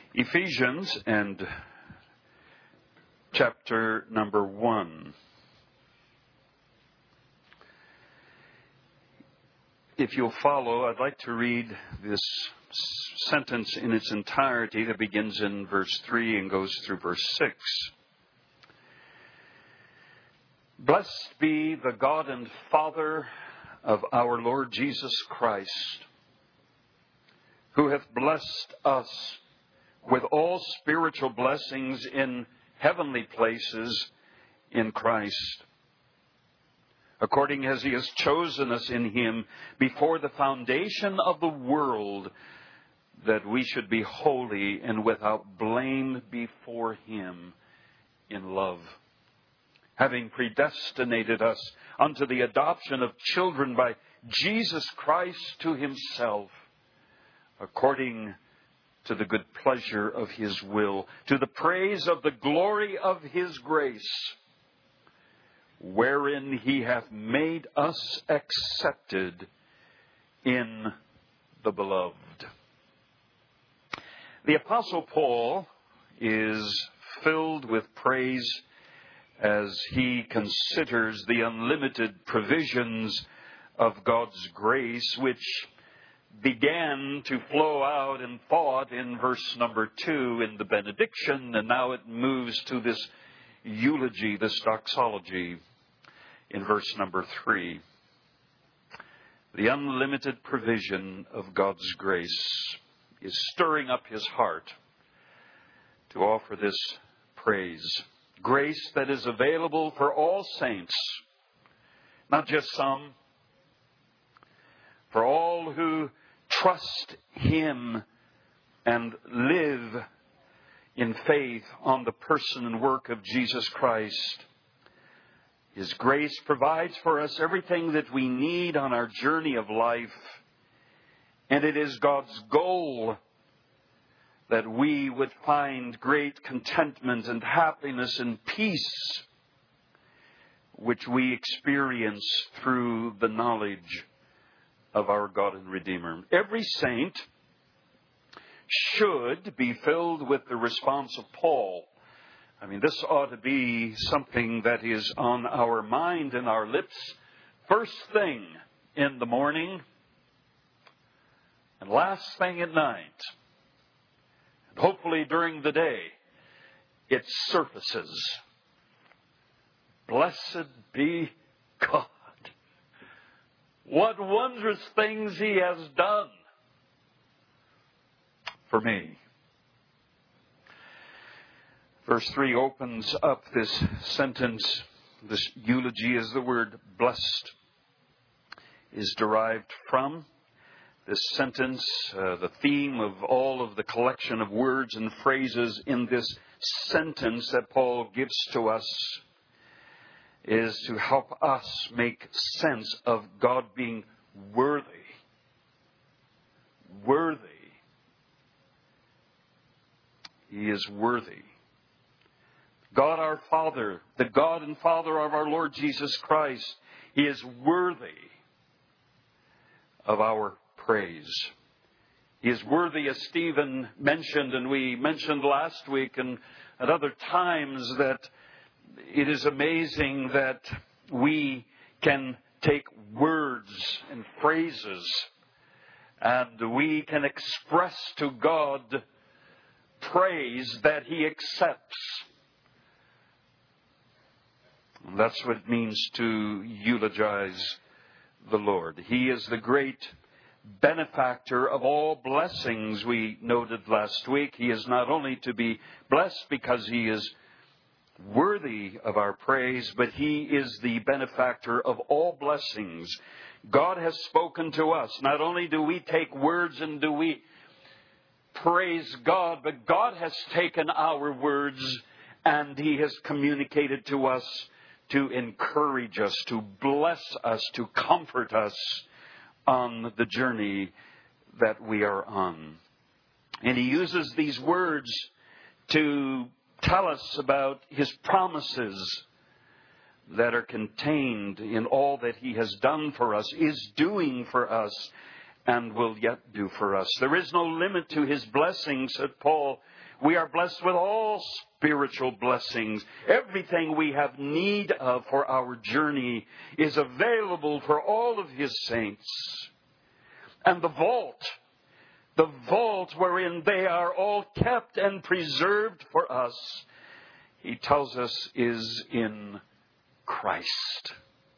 Ephesians and chapter number 1. If you'll follow, I'd like to read this sentence in its entirety that begins in verse 3 and goes through verse 6. Blessed be the God and Father of our Lord Jesus Christ, who hath blessed us with all spiritual blessings in heavenly places in Christ, according as he has chosen us in him before the foundation of the world, that we should be holy and without blame before him in love, having predestinated us unto the adoption of children by Jesus Christ to himself, according to the good pleasure of his will, to the praise of the glory of his grace, wherein he hath made us accepted in the beloved. The Apostle Paul is filled with praise as he considers the unlimited provisions of God's grace, which began to flow out in thought in verse number 2 in the benediction, and now it moves to this eulogy, this doxology in verse number 3. The unlimited provision of God's grace is stirring up his heart to offer this praise. Grace that is available for all saints, not just some, for all who trust him and live in faith on the person and work of Jesus Christ. His grace provides for us everything that we need on our journey of life, and it is God's goal that we would find great contentment and happiness and peace, which we experience through the knowledge of our God and Redeemer. Every saint should be filled with the response of Paul. I mean, this ought to be something that is on our mind and our lips first thing in the morning and last thing at night. And hopefully during the day it surfaces. Blessed be God. What wondrous things he has done for me. Verse 3 opens up this sentence, this eulogy, as the word blessed is derived from. This sentence, the theme of all of the collection of words and phrases in this sentence that Paul gives to us, is to help us make sense of God being worthy. Worthy. He is worthy. God our Father, the God and Father of our Lord Jesus Christ, he is worthy of our praise. He is worthy, as Stephen mentioned, and we mentioned last week and at other times, that it is amazing that we can take words and phrases and we can express to God praise that he accepts. And that's what it means to eulogize the Lord. He is the great benefactor of all blessings, we noted last week. He is not only to be blessed because he is worthy of our praise, but he is the benefactor of all blessings. God has spoken to us. Not only do we take words and do we praise God, but God has taken our words and he has communicated to us to encourage us, to bless us, to comfort us on the journey that we are on. And he uses these words to tell us about his promises that are contained in all that he has done for us, is doing for us, and will yet do for us. There is no limit to His blessings, said Paul. We are blessed with all spiritual blessings. Everything we have need of for our journey is available for all of His saints. And the vault wherein they are all kept and preserved for us, he tells us, is in Christ.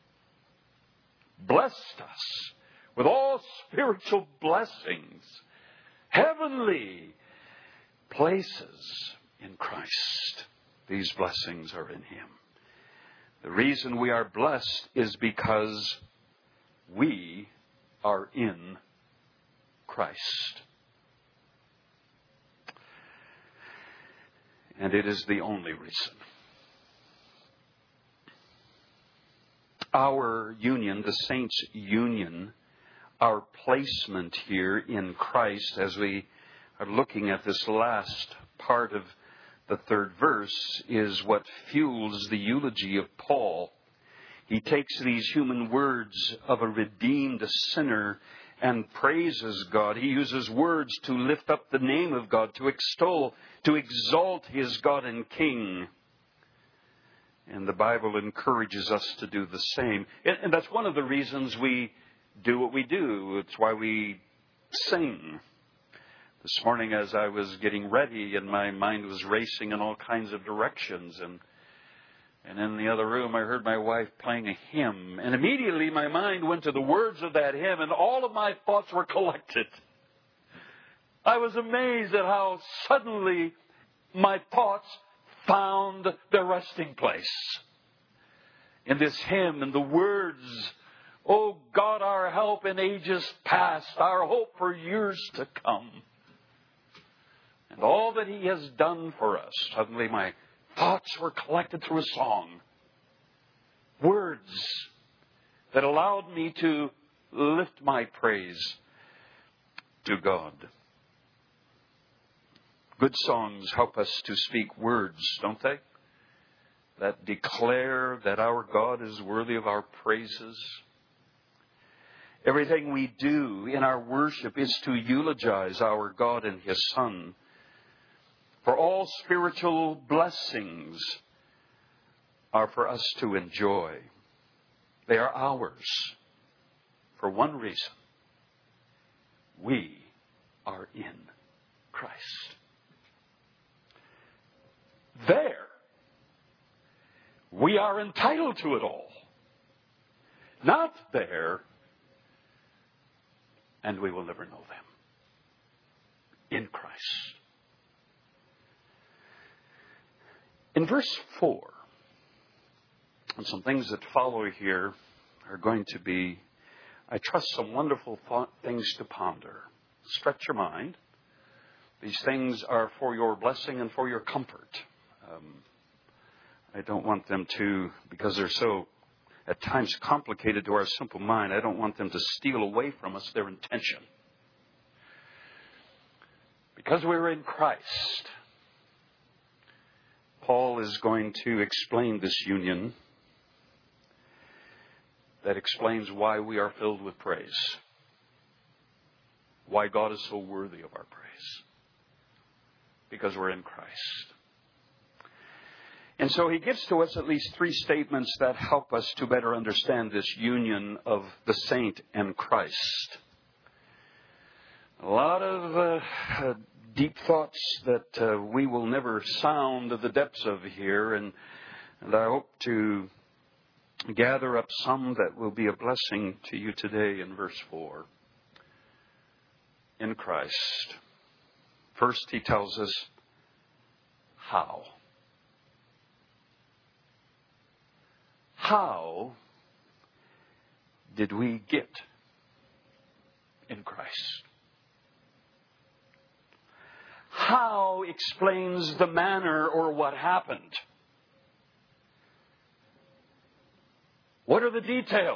Blessed us with all spiritual blessings, heavenly places in Christ. These blessings are in Him. The reason we are blessed is because we are in Christ. And it is the only reason. Our union, the saints' union, our placement here in Christ, as we are looking at this last part of the third verse, is what fuels the eulogy of Paul. He takes these human words of a redeemed sinner and praises God. He uses words to lift up the name of God, to extol, to exalt His God and King. And the Bible encourages us to do the same. And that's one of the reasons we do what we do. It's why we sing. This morning as I was getting ready and my mind was racing in all kinds of directions, and in the other room I heard my wife playing a hymn. And immediately my mind went to the words of that hymn, and all of my thoughts were collected. I was amazed at how suddenly my thoughts found their resting place in this hymn and the words, "O God, our help in ages past, our hope for years to come." And all that He has done for us. Suddenly my thoughts were collected through a song. Words that allowed me to lift my praise to God. Good songs help us to speak words, don't they? That declare that our God is worthy of our praises. Everything we do in our worship is to eulogize our God and His Son. For all spiritual blessings are for us to enjoy. They are ours for one reason. We are in Christ. There, we are entitled to it all. Not there, and we will never know them. In Christ. In verse 4, and some things that follow here are going to be, I trust, some wonderful things to ponder. Stretch your mind. These things are for your blessing and for your comfort. I don't want them to, because they're so at times complicated to our simple mind, I don't want them to steal away from us their intention. Because we're in Christ, Paul is going to explain this union that explains why we are filled with praise. Why God is so worthy of our praise. Because we're in Christ. And so he gives to us at least three statements that help us to better understand this union of the saint and Christ. A lot of deep thoughts that we will never sound the depths of here, and I hope to gather up some that will be a blessing to you today in verse 4. In Christ. First, he tells us how. How did we get in Christ? How explains the manner or what happened. What are the details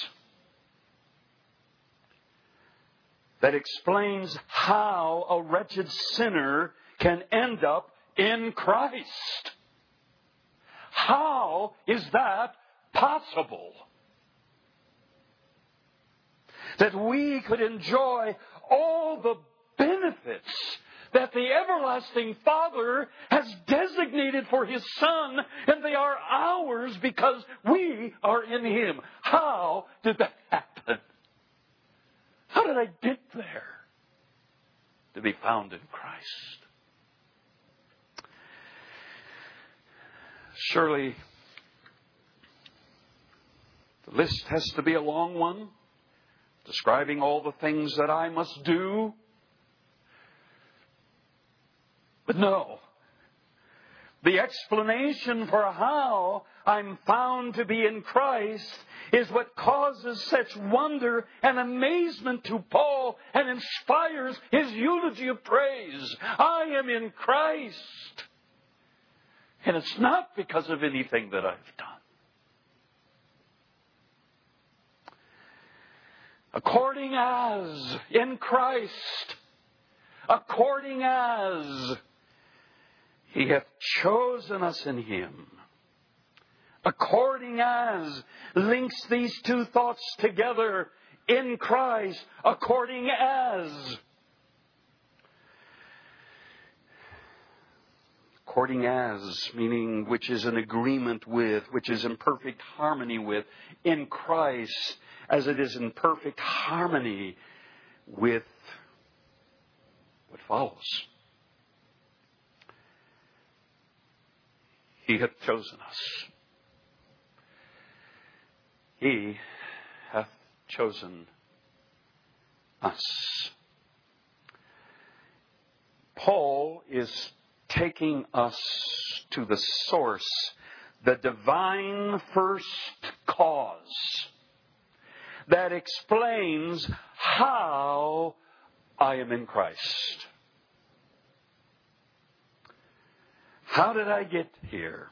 that explains how a wretched sinner can end up in Christ? How is that possible? that we could enjoy all the benefits that the everlasting Father has designated for His Son, and they are ours because we are in Him. How did that happen? How did I get there? To be found in Christ. Surely, the list has to be a long one, describing all the things that I must do. But no. The explanation for how I'm found to be in Christ is what causes such wonder and amazement to Paul and inspires his eulogy of praise. I am in Christ. And it's not because of anything that I've done. According as in Christ, according as He hath chosen us in Him. According as links these two thoughts together in Christ. According as. According as, meaning which is in agreement with, which is in perfect harmony with, in Christ, as it is in perfect harmony with what follows. He hath chosen us. He hath chosen us. Paul is taking us to the source, the divine first cause that explains how I am in Christ. How did I get here?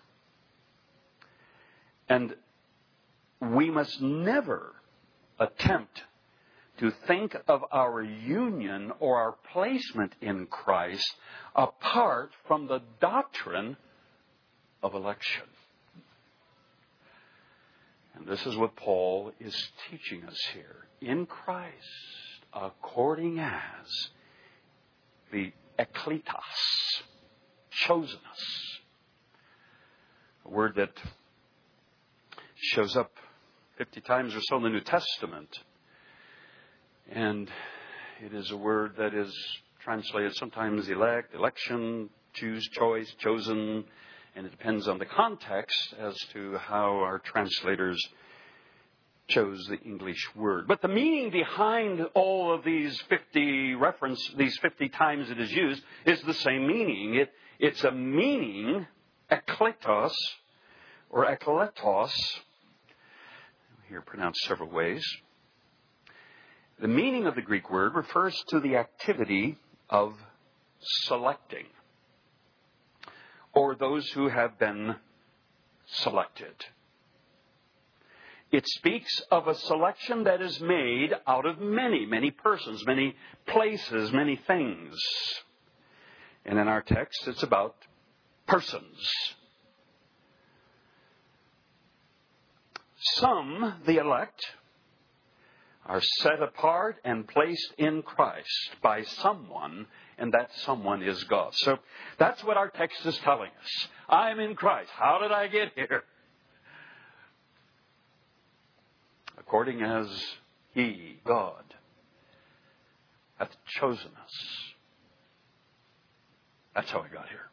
And we must never attempt to think of our union or our placement in Christ apart from the doctrine of election. And this is what Paul is teaching us here. In Christ, according as the ekletos, chosen us. A word that shows up 50 times or so in the New Testament. And it is a word that is translated sometimes elect, election, choose, choice, chosen. And it depends on the context as to how our translators chose the English word. But the meaning behind all of these 50 times it is used is the same meaning. It's a meaning, ekletos, or ekletos, here pronounced several ways. The meaning of the Greek word refers to the activity of selecting, or those who have been selected. It speaks of a selection that is made out of many, many persons, many places, many things. And in our text, it's about persons. Some, the elect, are set apart and placed in Christ by someone, and that someone is God. So that's what our text is telling us. I'm in Christ. How did I get here? According as He, God, hath chosen us. That's how I got here.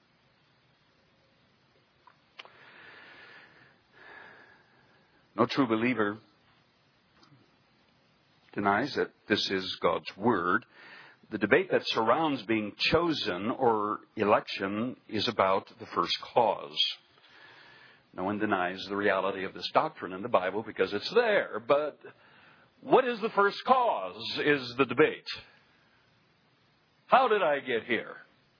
No true believer denies that this is God's Word. The debate that surrounds being chosen or election is about the first cause. No one denies the reality of this doctrine in the Bible because it's there. But what is the first cause is the debate. How did I get here?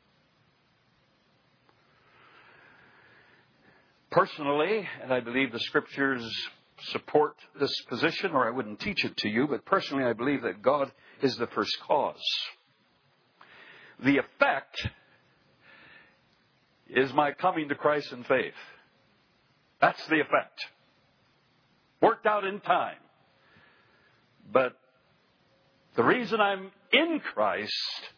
Personally, and I believe the Scriptures support this position, or I wouldn't teach it to you, but personally I believe that God is the first cause. The effect is my coming to Christ in faith. That's the effect. Worked out in time. But The reason I'm in Christ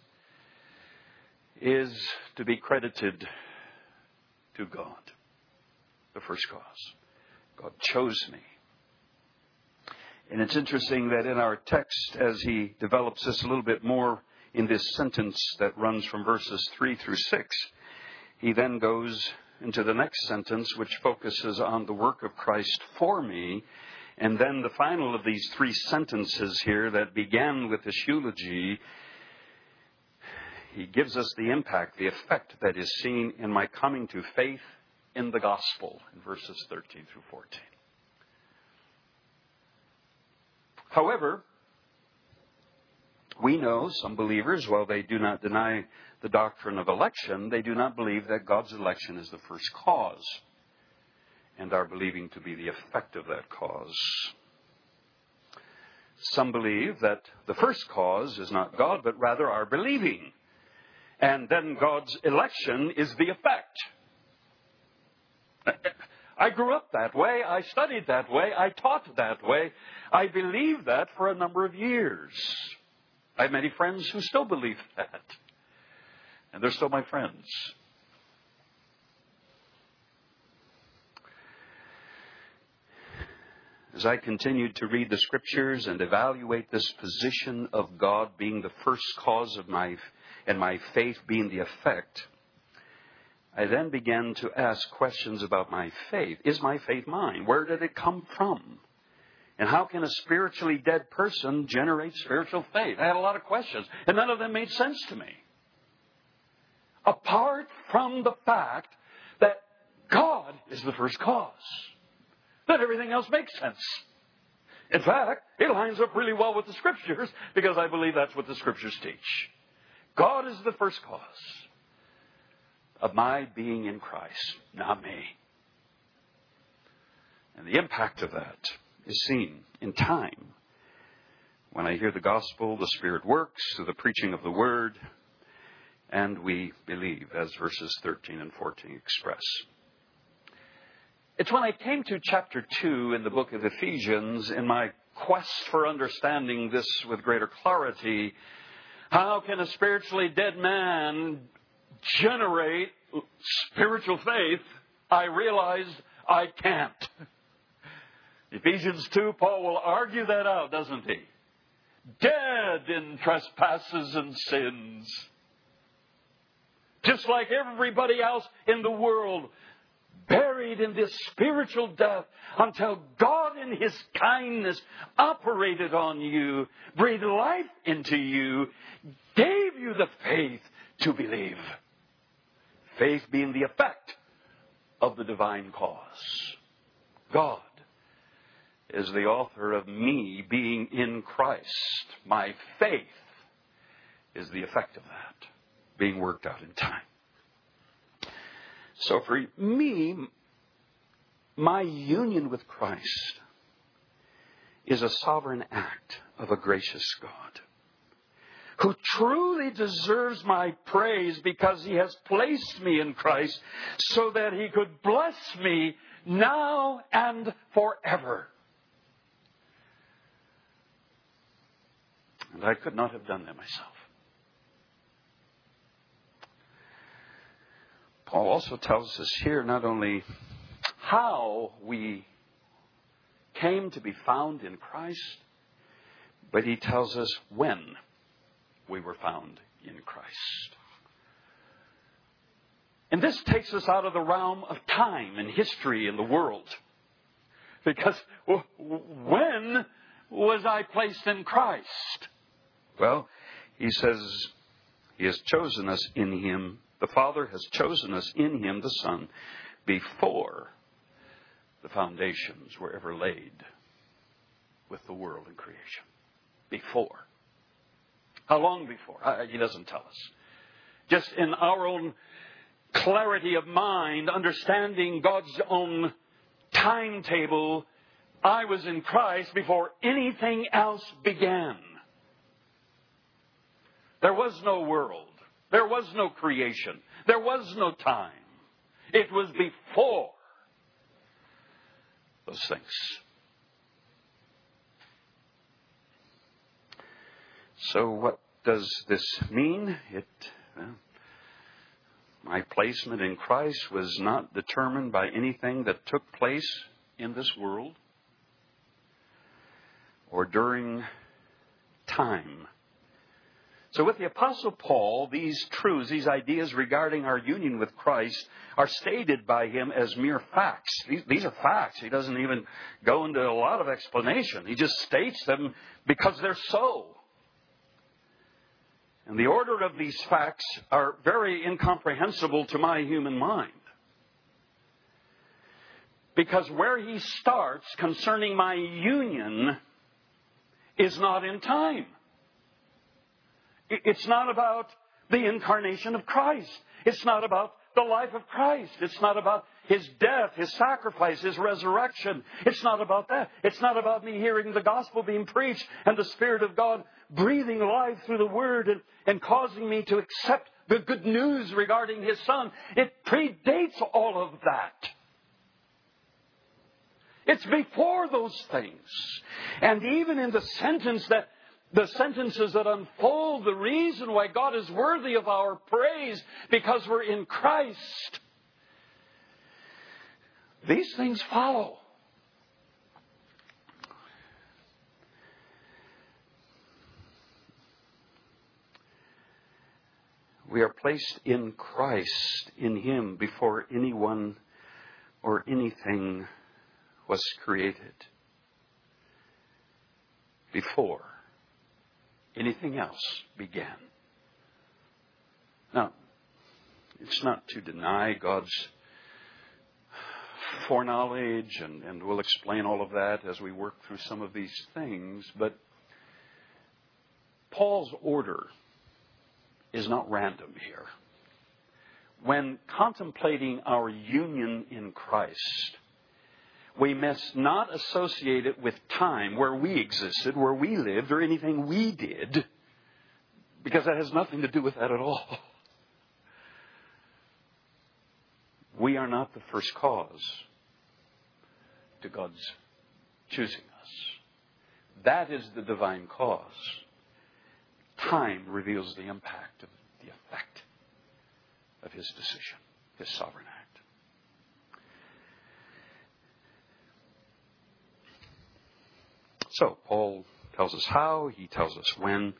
is to be credited to God. The first cause. God chose me. And it's interesting that in our text, as he develops this a little bit more in this sentence that runs from verses 3 through 6, he then goes into the next sentence, which focuses on the work of Christ for me. And then the final of these three sentences here that began with this eulogy, he gives us the impact, the effect that is seen in my coming to faith in the gospel in verses 13 through 14. However, we know some believers, while they do not deny the doctrine of election, they do not believe that God's election is the first cause, and are believing to be the effect of that cause. Some believe that the first cause is not God, but rather our believing. And then God's election is the effect. I grew up that way. I studied that way. I taught that way. I believed that for a number of years. I have many friends who still believe that. And they're still my friends. As I continued to read the Scriptures and evaluate this position of God being the first cause of my faith being the effect, I then began to ask questions about my faith. Is my faith mine? Where did it come from? And how can a spiritually dead person generate spiritual faith? I had a lot of questions, and none of them made sense to me. Apart from the fact that God is the first cause, that everything else makes sense. In fact, it lines up really well with the Scriptures, because I believe that's what the Scriptures teach. God is the first cause of my being in Christ, not me. And the impact of that is seen in time. When I hear the gospel, the Spirit works through the preaching of the Word, and we believe, as verses 13 and 14 express. It's when I came to chapter 2 in the book of Ephesians, in my quest for understanding this with greater clarity, how can a spiritually dead man generate spiritual faith? I realized I can't. Ephesians 2, Paul will argue that out, doesn't he? Dead in trespasses and sins. Just like everybody else in the world, buried in this spiritual death until God in His kindness operated on you, breathed life into you, gave you the faith to believe. Faith being the effect of the divine cause. God is the author of me being in Christ. My faith is the effect of that, being worked out in time. So for me, my union with Christ is a sovereign act of a gracious God who truly deserves my praise because He has placed me in Christ so that He could bless me now and forever. And I could not have done that myself. Paul also tells us here not only how we came to be found in Christ, but he tells us when we were found in Christ. And this takes us out of the realm of time and history in the world. Because when was I placed in Christ? Well, he says He has chosen us in Him. The Father has chosen us in Him, the Son, before the foundations were ever laid with the world and creation. Before. How long before? He doesn't tell us. Just in our own clarity of mind, understanding God's own timetable, I was in Christ before anything else began. There was no world. There was no creation. There was no time. It was before those things. So what does this mean? My placement in Christ was not determined by anything that took place in this world or during time. So with the Apostle Paul, these truths, these ideas regarding our union with Christ are stated by him as mere facts. These are facts. He doesn't even go into a lot of explanation. He just states them because they're so. And the order of these facts are very incomprehensible to my human mind. Because where he starts concerning my union is not in time. It's not about the incarnation of Christ. It's not about the life of Christ. It's not about His death, His sacrifice, His resurrection. It's not about that. It's not about me hearing the gospel being preached and the Spirit of God breathing life through the Word and causing me to accept the good news regarding His Son. It predates all of that. It's before those things. And even in the sentences that unfold the reason why God is worthy of our praise because we're in Christ, these things follow. We are placed in Christ, in Him, before anyone or anything was created. Before anything else began. Now, it's not to deny God's foreknowledge, and we'll explain all of that as we work through some of these things, but Paul's order is not random here. When contemplating our union in Christ, we must not associate it with time, where we existed, where we lived, or anything we did, because that has nothing to do with that at all. We are not the first cause to God's choosing us. That is the divine cause. Time reveals the impact of the effect of His decision, His sovereign act. So, Paul tells us how, he tells us when,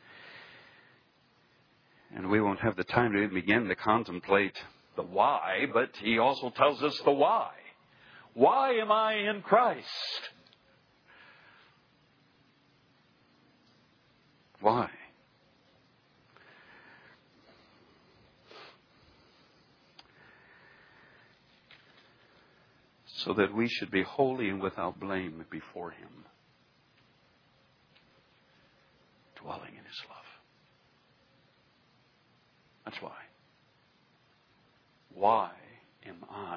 and we won't have the time to begin to contemplate the why, but he also tells us the why. Why am I in Christ? Why? So that we should be holy and without blame before Him, dwelling in His love. That's why. Why am I?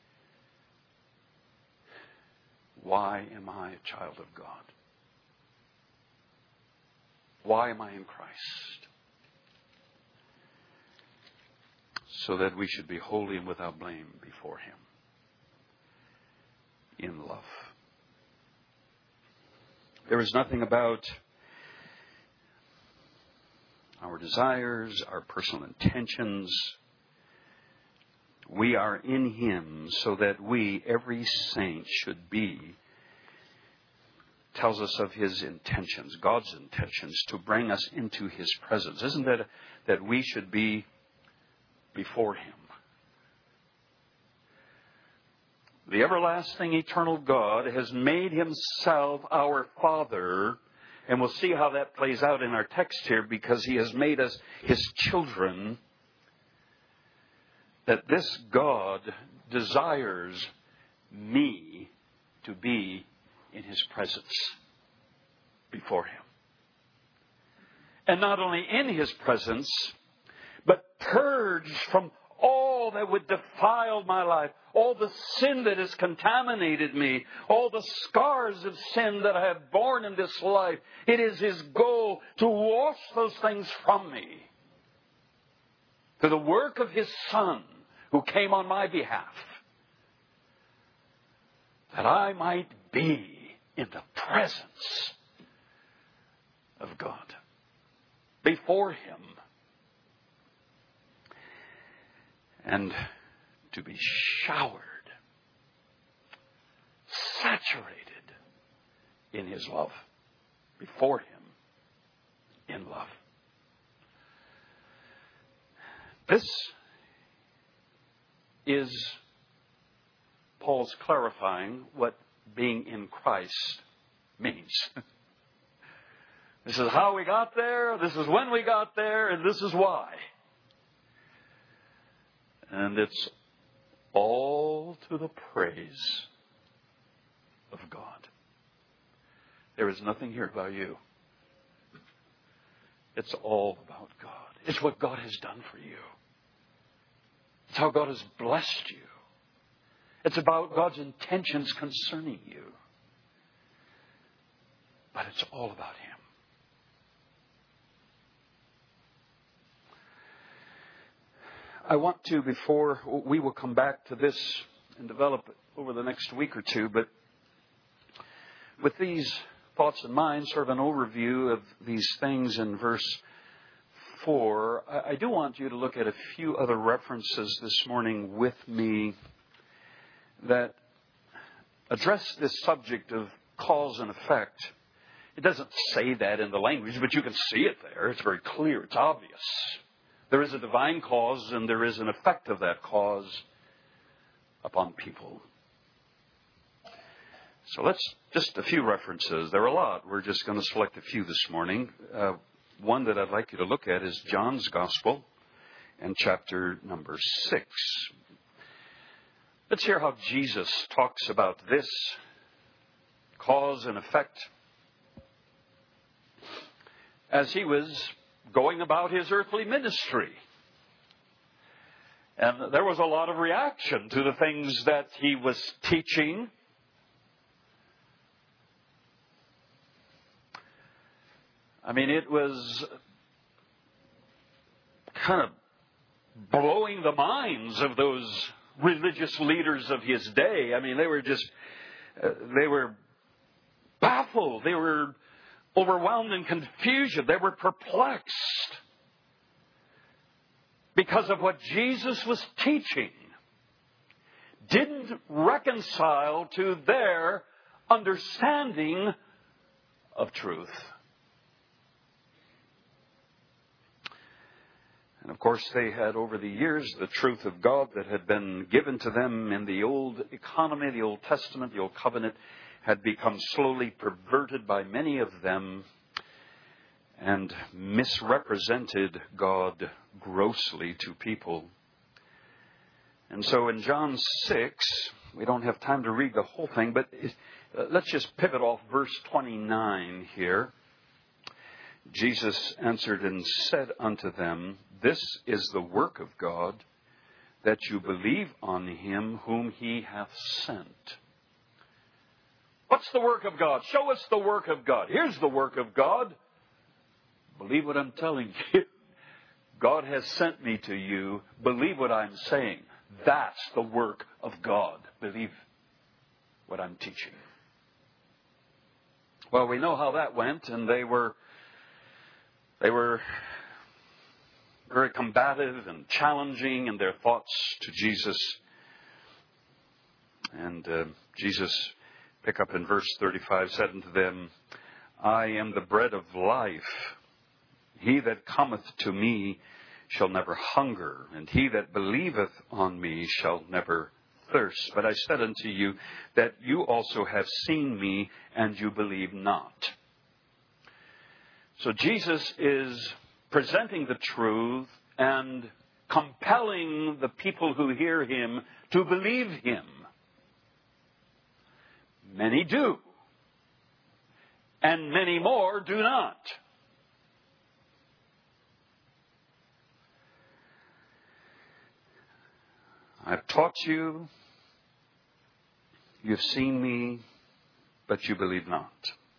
Why am I a child of God? Why am I in Christ? So that we should be holy and without blame before Him in love. There is nothing about our desires, our personal intentions. We are in Him so that we, every saint, should be, tells us of His intentions, God's intentions, to bring us into His presence. Isn't that we should be before Him? The everlasting, eternal God has made Himself our Father, and we'll see how that plays out in our text here, because He has made us His children. That this God desires me to be in His presence before Him. And not only in His presence, but purged from all that would defile my life, all the sin that has contaminated me, all the scars of sin that I have borne in this life. It is His goal to wash those things from me. To the work of His Son, who came on my behalf, that I might be in the presence of God. before Him. And to be showered, saturated in His love, before Him in love. This is Paul's clarifying what being in Christ means. This is how we got there, this is when we got there, and this is why. And it's all to the praise of God. There is nothing here about you. It's all about God. It's what God has done for you. It's how God has blessed you. It's about God's intentions concerning you. But it's all about Him. I want to, before we will come back to this and develop it over the next week or two, but with these thoughts in mind, sort of an overview of these things in verse 4, I do want you to look at a few other references this morning with me that address this subject of cause and effect. It doesn't say that in the language, but you can see it there. It's very clear. It's obvious. There is a divine cause and there is an effect of that cause upon people. So just a few references. There are a lot. We're just going to select a few this morning. One that I'd like you to look at is John's Gospel and chapter number 6. Let's hear how Jesus talks about this cause and effect as He was going about His earthly ministry. And there was a lot of reaction to the things that He was teaching. I mean, it was kind of blowing the minds of those religious leaders of His day. I mean, they were baffled. They were overwhelmed in confusion. They were perplexed because of what Jesus was teaching. Didn't reconcile to their understanding of truth. And of course, they had over the years the truth of God that had been given to them in the old economy, the Old Testament, the Old Covenant, had become slowly perverted by many of them and misrepresented God grossly to people. And so in John 6, we don't have time to read the whole thing, but let's just pivot off verse 29 here. Jesus answered and said unto them, This is the work of God, that you believe on Him whom He hath sent. What's the work of God? Show us the work of God. Here's the work of God. Believe what I'm telling you. God has sent me to you. Believe what I'm saying. That's the work of God. Believe what I'm teaching. Well, we know how that went, and they were very combative and challenging in their thoughts to Jesus. And Jesus, pick up in verse 35, said unto them, I am the bread of life. He that cometh to me shall never hunger, and he that believeth on me shall never thirst. But I said unto you that you also have seen me, and you believe not. So Jesus is presenting the truth and compelling the people who hear Him to believe Him. Many do. And many more do not. I've taught you, you've seen me, but you believe not.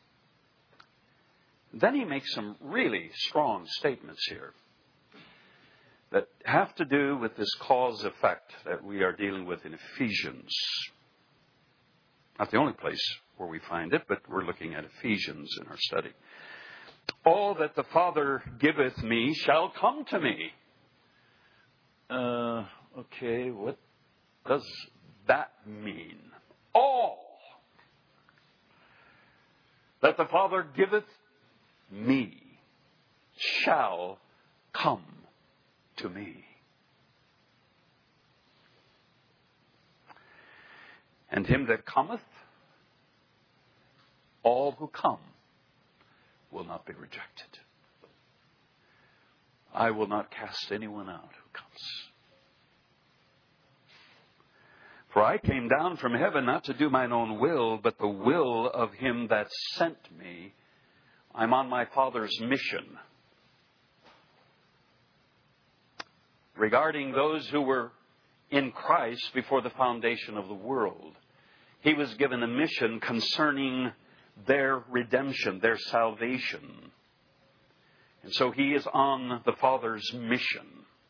Then He makes some really strong statements here that have to do with this cause-effect that we are dealing with in Ephesians. Not the only place where we find it, but we're looking at Ephesians in our study. All that the Father giveth me shall come to me. Okay, what does that mean? All that the Father giveth me shall come to me. And him that cometh, all who come will not be rejected. I will not cast anyone out who comes. For I came down from heaven not to do mine own will, but the will of him that sent me. I'm on my Father's mission. Regarding those who were in Christ before the foundation of the world, he was given a mission concerning their redemption, their salvation. And so he is on the Father's mission.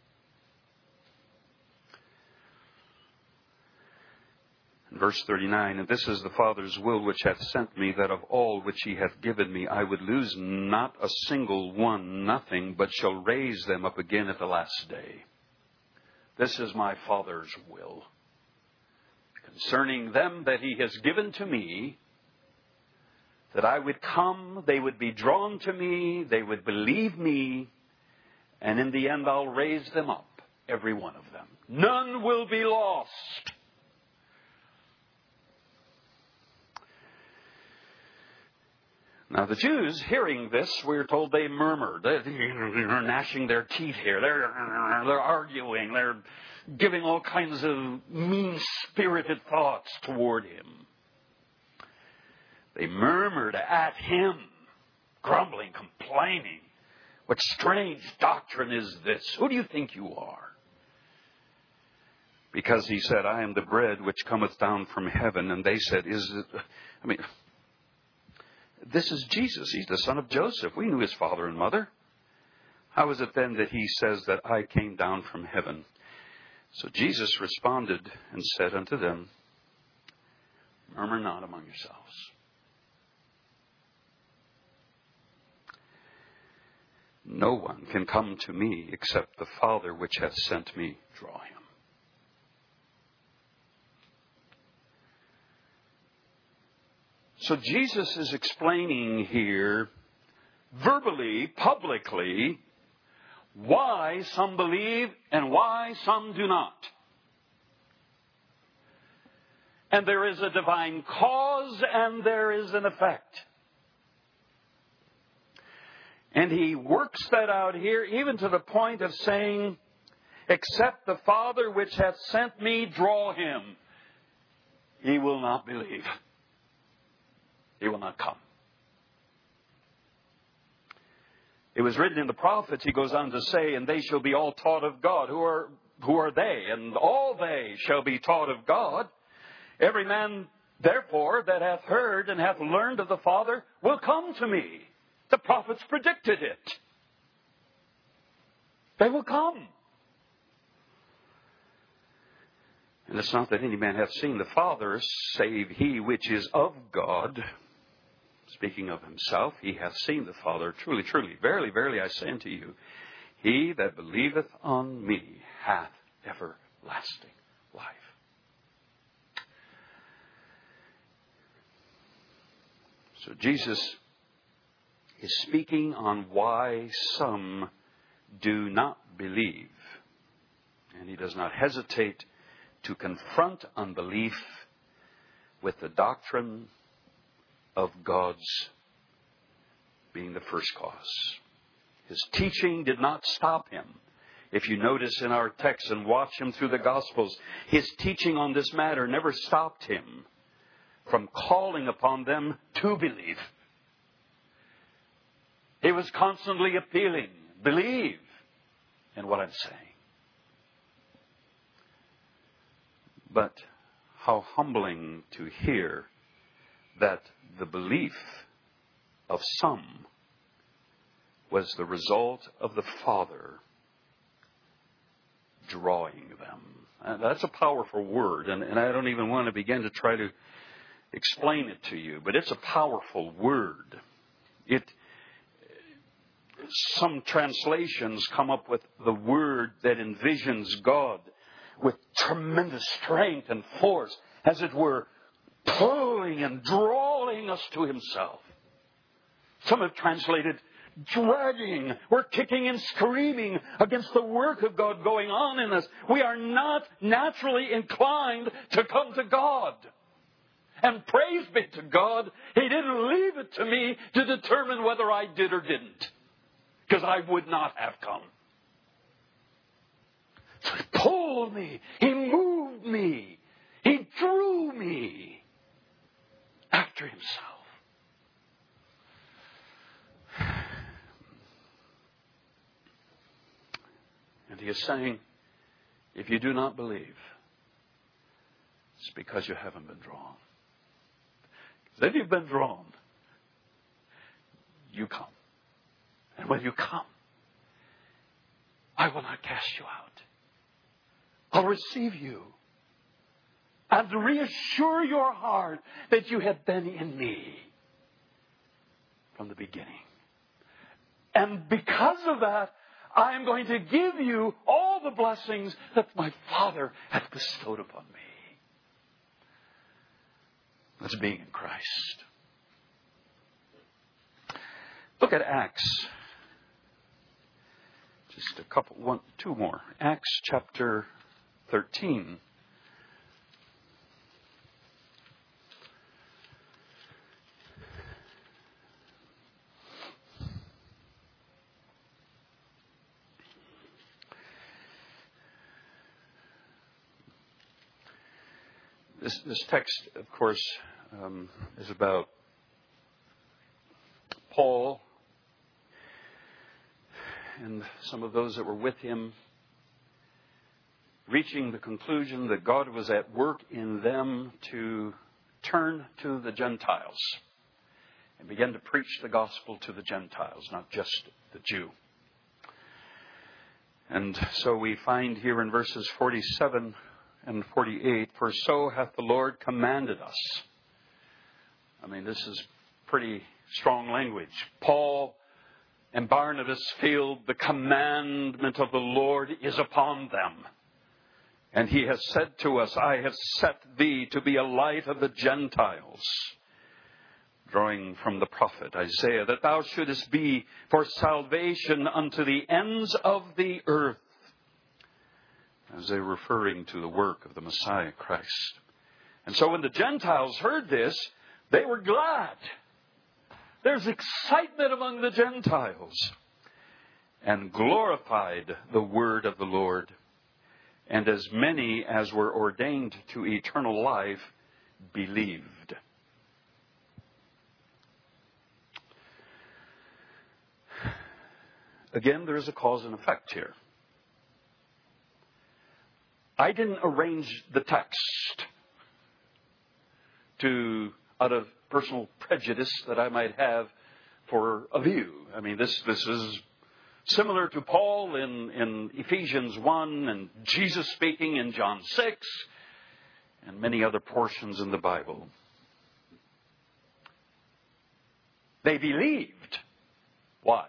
In verse 39, and this is the Father's will which hath sent me, that of all which he hath given me, I would lose not a single one, nothing, but shall raise them up again at the last day. This is my Father's will. Concerning them that he has given to me, that I would come, they would be drawn to me, they would believe me, and in the end I'll raise them up, every one of them. None will be lost. Now the Jews, hearing this, we're told they murmured. They're gnashing their teeth here. They're arguing. They're giving all kinds of mean-spirited thoughts toward him. They murmured at him, grumbling, complaining. What strange doctrine is this? Who do you think you are? Because he said, I am the bread which cometh down from heaven. And they said, this is Jesus. He's the son of Joseph. We knew his father and mother. How is it then that he says that I came down from heaven? So Jesus responded and said unto them, murmur not among yourselves. No one can come to me except the Father which hath sent me draw him. So Jesus is explaining here, verbally, publicly, why some believe and why some do not. And there is a divine cause and there is an effect. And he works that out here even to the point of saying, except the Father which hath sent me draw him, he will not believe. He will not come. It was written in the prophets, he goes on to say, and they shall be all taught of God. Who are they? And all they shall be taught of God. Every man, therefore, that hath heard and hath learned of the Father will come to me. The prophets predicted it. They will come. And it's not that any man hath seen the Father, save he which is of God. Speaking of himself, he hath seen the Father. Truly, truly, verily, verily, I say unto you, he that believeth on me hath everlasting life. So Jesus is speaking on why some do not believe. And he does not hesitate to confront unbelief with the doctrine of God's being the first cause. His teaching did not stop him. If you notice in our text and watch him through the Gospels, his teaching on this matter never stopped him from calling upon them to believe. He was constantly appealing, believe in what I'm saying. But how humbling to hear that the belief of some was the result of the Father drawing them. And that's a powerful word, and I don't even want to begin to try to explain it to you, but it's a powerful word. some translations come up with the word that envisions God with tremendous strength and force, as it were, pulling and drawing us to Himself. Some have translated dragging. We're kicking and screaming against the work of God going on in us. We are not naturally inclined to come to God. And praise be to God, He didn't leave it to me to determine whether I did or didn't. Because I would not have come. So He pulled me. He moved me. He drew me after Himself. And He is saying, if you do not believe, it's because you haven't been drawn. Because if you've been drawn, you come. And when you come, I will not cast you out. I'll receive you and reassure your heart that you have been in me from the beginning. And because of that, I am going to give you all the blessings that my Father hath bestowed upon me. That's being in Christ. Look at Acts. Just two more. Acts chapter 13. This text, of course, is about Paul and some of those that were with him reaching the conclusion that God was at work in them to turn to the Gentiles and begin to preach the gospel to the Gentiles, not just the Jew. And so we find here in verses 47 and 48, for so hath the Lord commanded us. I mean, this is pretty strong language. Paul and Barnabas feel the commandment of the Lord is upon them. And He has said to us, I have set thee to be a light of the Gentiles. Drawing from the prophet Isaiah, that thou shouldest be for salvation unto the ends of the earth. As they're referring to the work of the Messiah Christ. And so when the Gentiles heard this, they were glad. There's excitement among the Gentiles. And glorified the word of the Lord. And as many as were ordained to eternal life believed. Again, there is a cause and effect here. I didn't arrange the text out of personal prejudice that I might have for a view. I mean, this is similar to Paul in Ephesians 1 and Jesus speaking in John 6 and many other portions in the Bible. They believed. Why?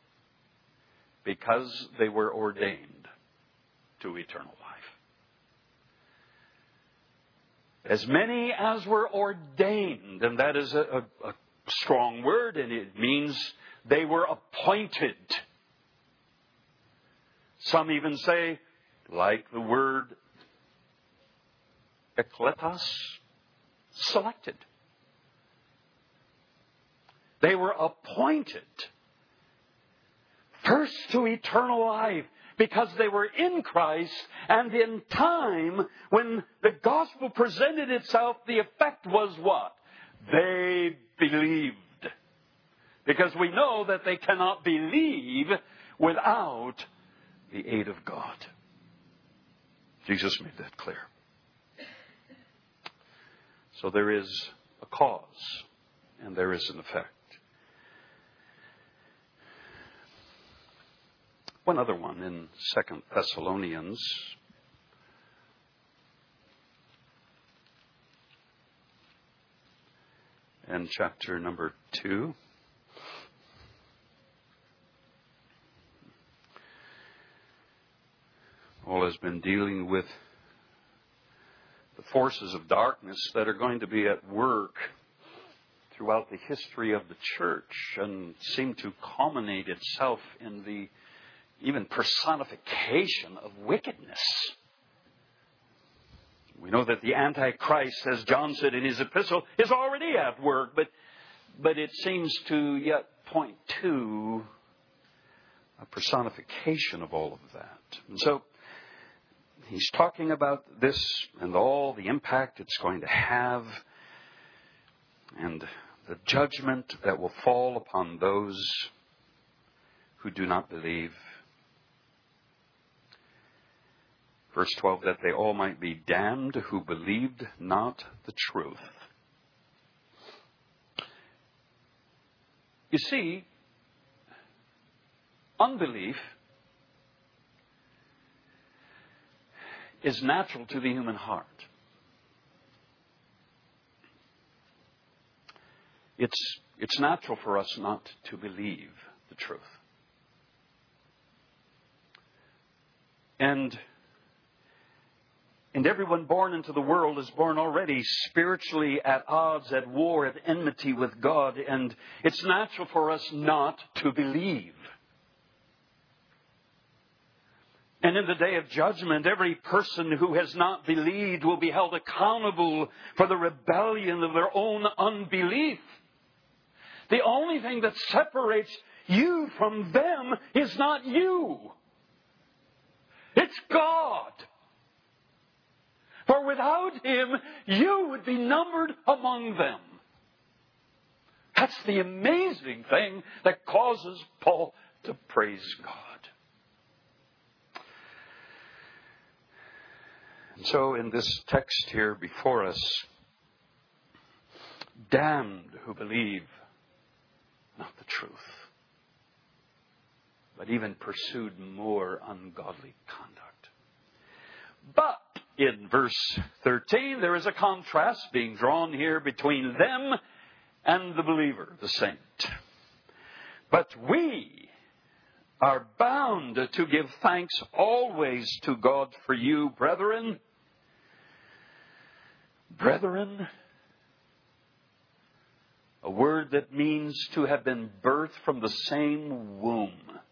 Because they were ordained to eternal life. As many as were ordained, and that is a strong word, and it means they were appointed. Some even say, like the word ekletos, selected. They were appointed first to eternal life. Because they were in Christ, and in time, when the gospel presented itself, the effect was what? They believed. Because we know that they cannot believe without the aid of God. Jesus made that clear. So there is a cause, and there is an effect. One other one in 2 Thessalonians. And chapter number 2. Paul has been dealing with the forces of darkness that are going to be at work throughout the history of the church and seem to culminate itself in the even personification of wickedness. We know that the Antichrist, as John said in his epistle, is already at work, but it seems to yet point to a personification of all of that. And so he's talking about this and all the impact it's going to have and the judgment that will fall upon those who do not believe. Verse 12, that they all might be damned who believed not the truth. You see, unbelief is natural to the human heart. It's natural for us not to believe the truth. And everyone born into the world is born already spiritually at odds, at war, at enmity with God. And it's natural for us not to believe. And in the day of judgment, every person who has not believed will be held accountable for the rebellion of their own unbelief. The only thing that separates you from them is not you. It's God. For without Him, you would be numbered among them. That's the amazing thing that causes Paul to praise God. And so in this text here before us, damned who believe not the truth, but even pursued more ungodly conduct. But in verse 13, there is a contrast being drawn here between them and the believer, the saint. But we are bound to give thanks always to God for you, brethren. Brethren, a word that means to have been birthed from the same womb.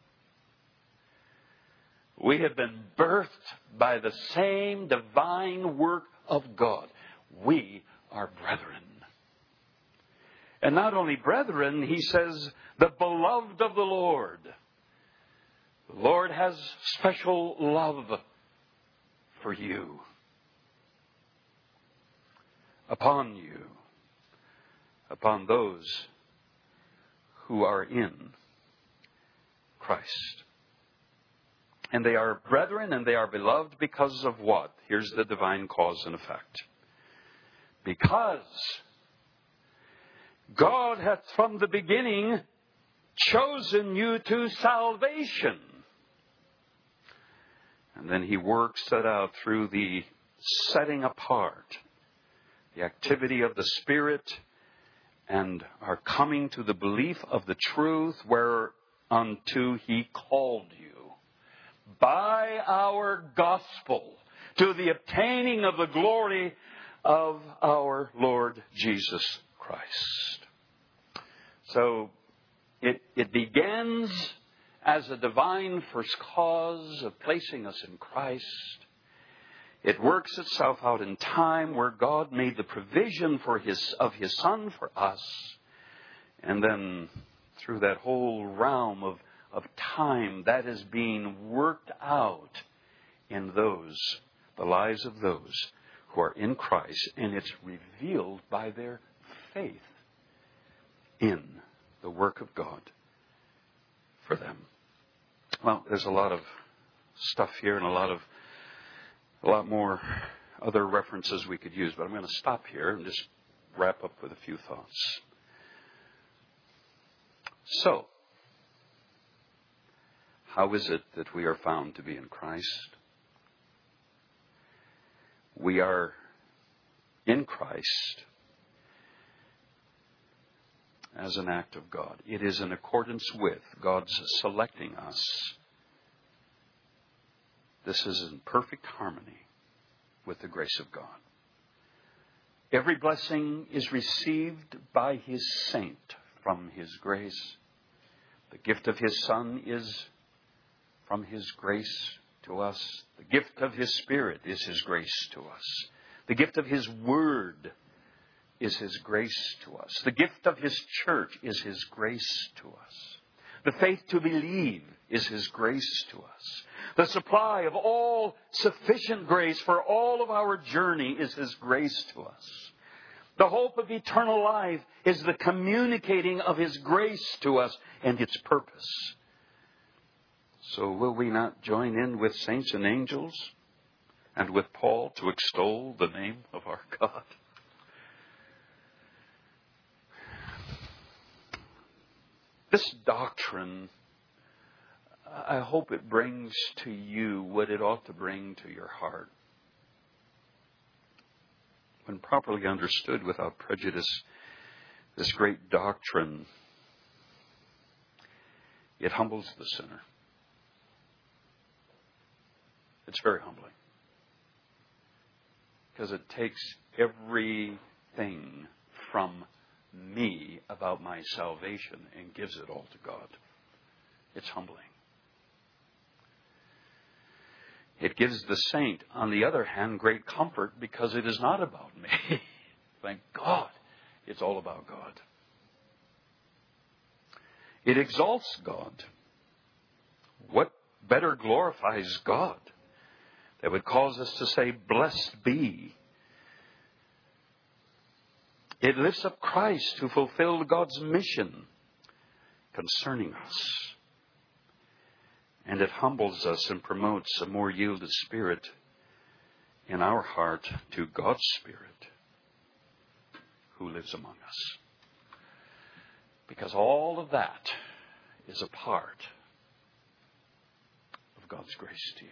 We have been birthed by the same divine work of God. We are brethren. And not only brethren, he says, the beloved of the Lord. The Lord has special love for you. Upon you. Upon those who are in Christ. And they are brethren and they are beloved because of what? Here's the divine cause and effect. Because God hath from the beginning chosen you to salvation. And then He works that out through the setting apart, the activity of the Spirit, and our coming to the belief of the truth whereunto He called you. By our gospel, to the obtaining of the glory of our Lord Jesus Christ. So, it begins as a divine first cause of placing us in Christ. It works itself out in time where God made the provision of His Son for us. And then through that whole realm of time, that is being worked out in the lives of those who are in Christ. And it's revealed by their faith in the work of God for them. Well, there's a lot of stuff here and a lot more other references we could use, but I'm going to stop here and just wrap up with a few thoughts. So, how is it that we are found to be in Christ? We are in Christ as an act of God. It is in accordance with God's selecting us This is in perfect harmony with the grace of God. Every blessing is received by His saint from His grace. The gift of His Son is from His grace to us. The gift of His Spirit is His grace to us. The gift of His Word is His grace to us. The gift of His church is His grace to us. The faith to believe is His grace to us. The supply of all sufficient grace for all of our journey is His grace to us. The hope of eternal life is the communicating of His grace to us and its purpose. So will we not join in with saints and angels and with Paul to extol the name of our God? This doctrine, I hope it brings to you what it ought to bring to your heart. When properly understood without prejudice, this great doctrine, it humbles the sinner. It's very humbling. Because it takes everything from me about my salvation and gives it all to God. It's humbling. It gives the saint, on the other hand, great comfort because it is not about me. Thank God, it's all about God. It exalts God. What better glorifies God that would cause us to say, blessed be? It lifts up Christ who fulfilled God's mission concerning us. And it humbles us and promotes a more yielded spirit in our heart to God's Spirit who lives among us. Because all of that is a part of God's grace to you.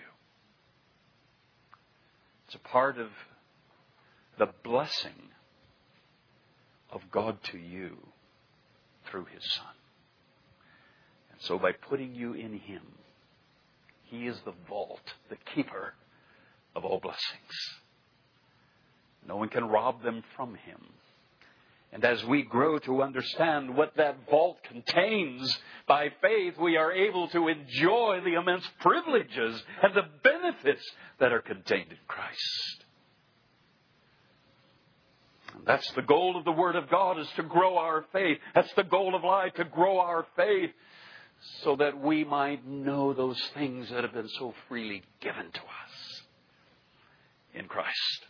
It's a part of the blessing of God to you through His Son. And so by putting you in Him, He is the vault, the keeper of all blessings. No one can rob them from Him. And as we grow to understand what that vault contains, by faith we are able to enjoy the immense privileges and the benefits that are contained in Christ. And that's the goal of the Word of God, is to grow our faith. That's the goal of life, to grow our faith, so that we might know those things that have been so freely given to us in Christ.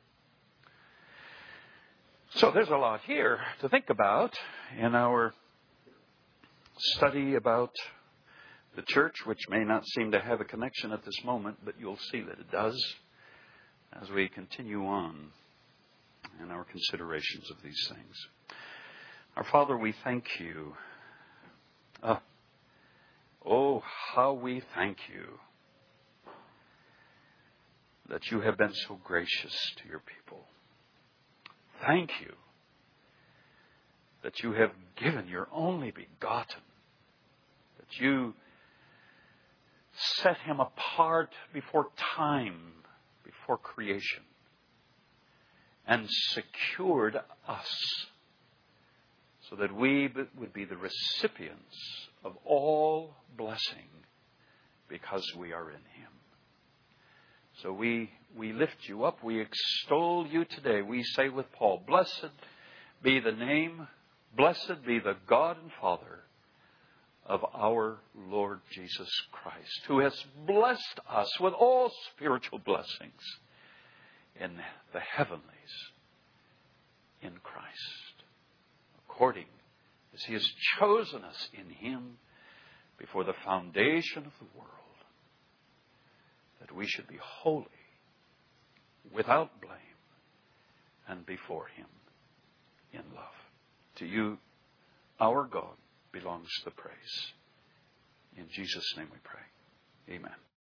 So there's a lot here to think about in our study about the church, which may not seem to have a connection at this moment, but you'll see that it does as we continue on in our considerations of these things. Our Father, we thank You. Oh, how we thank You that You have been so gracious to Your people. Thank You that You have given Your only begotten, that You set Him apart before time, before creation, and secured us so that we would be the recipients of all blessing because we are in Him. So we lift You up. We extol You today. We say with Paul, blessed be the name, blessed be the God and Father of our Lord Jesus Christ, who has blessed us with all spiritual blessings in the heavenlies in Christ, according as He has chosen us in Him before the foundation of the world, that we should be holy, without blame, and before Him in love. To You, our God, belongs the praise. In Jesus' name we pray. Amen.